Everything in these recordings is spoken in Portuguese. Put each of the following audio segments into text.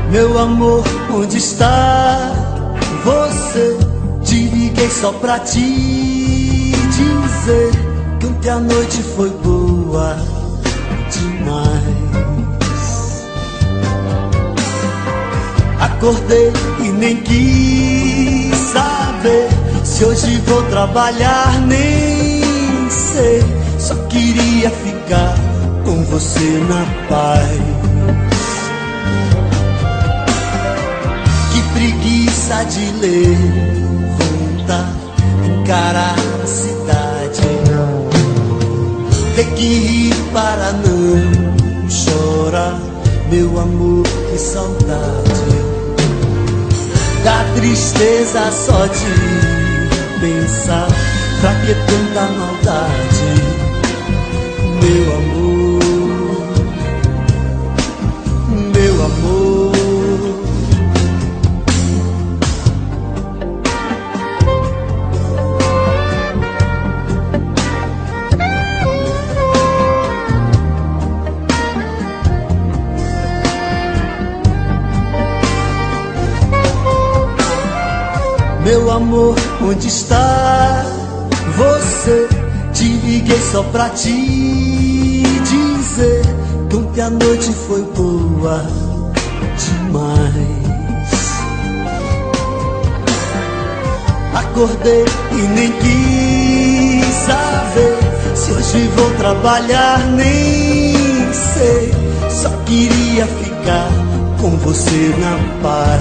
Meu amor, onde está você? Te liguei só pra te dizer que ontem a noite foi boa demais. Acordei e nem quis saber se hoje vou trabalhar, nem sei. Só queria ficar com você na paz. Que preguiça de levantar, encarar a cidade, ter que rir para não chorar. Meu amor, que saudade. Dá tristeza só de pensar, pra que tanta maldade? Meu amor, meu amor. Meu amor, onde está você? Te liguei só pra te dizer que ontem a noite foi boa demais. Acordei e nem quis saber se hoje vou trabalhar, nem sei. Só queria ficar com você na paz.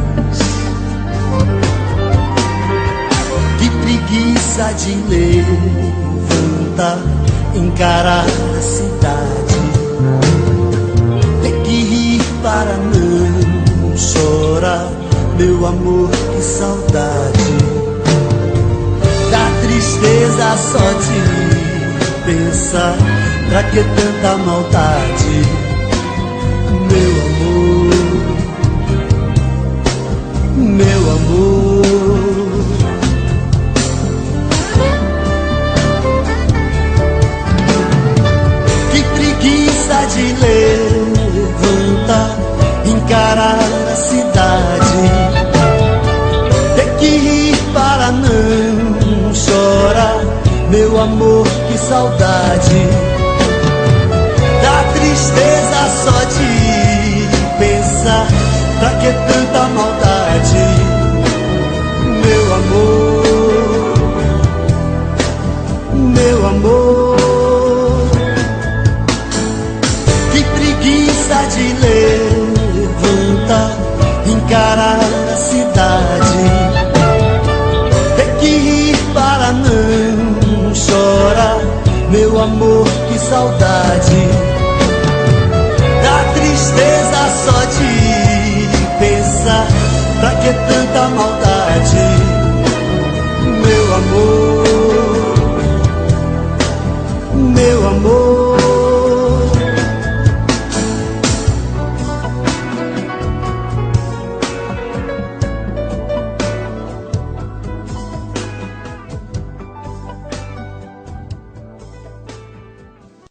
Preguiça de levantar, encarar a cidade, ter que rir para não chorar. Meu amor, que saudade. Dá tristeza só de pensar, pra que tanta maldade? Meu amor, meu amor. De levantar, encarar a cidade, ter que rir para não chorar. Meu amor, que saudade. Dá tristeza só de pensar, pra que tanta maldade? Meu amor, meu amor. De levantar, encarar a cidade, ter que rir para não chorar. Meu amor, que saudade. Dá tristeza só de pensar, pra que tanto